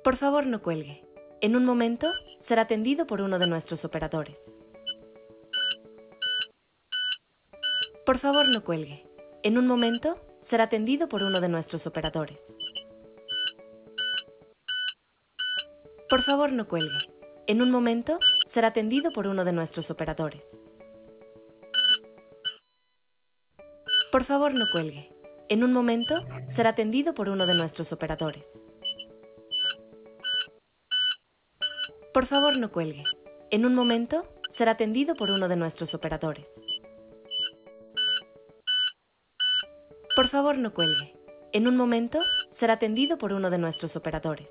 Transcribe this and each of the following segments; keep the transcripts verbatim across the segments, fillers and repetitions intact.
Por favor, no cuelgue. En un momento, será atendido por uno de nuestros operadores. Por favor, no cuelgue. En un momento, será atendido por uno de nuestros operadores. Por favor, no cuelgue. En un momento, será atendido por uno de nuestros operadores. Por favor, no cuelgue. En un momento, será atendido por uno de nuestros operadores. Por favor, no cuelgue. En un momento, será atendido por uno de nuestros operadores. Por favor, no cuelgue. En un momento, será atendido por uno de nuestros operadores.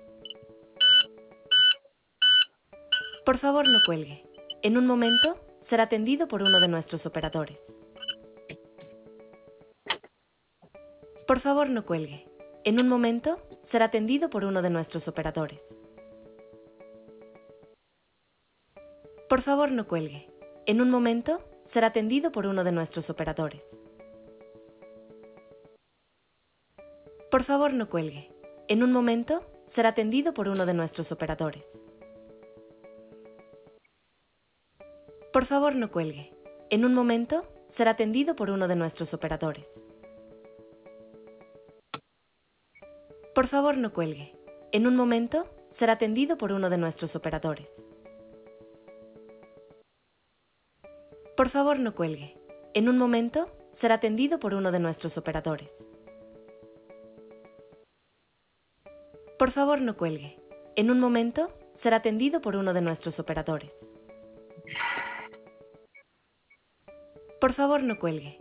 Por favor, no cuelgue. En un momento, será atendido por uno de nuestros operadores. Por favor, no cuelgue. En un momento, será atendido por uno de nuestros operadores. Por favor, no cuelgue. En un momento, será atendido por uno de nuestros operadores. Por favor, no cuelgue. En un momento, será atendido por uno de nuestros operadores. Por favor, no cuelgue. En un momento, será atendido por uno de nuestros operadores. Por favor, no cuelgue. En un momento, será atendido por uno de nuestros operadores. Por favor, no cuelgue. En un momento, será atendido por uno de nuestros operadores. Por favor, no cuelgue. En un momento, será atendido por uno de nuestros operadores. Por favor, no cuelgue.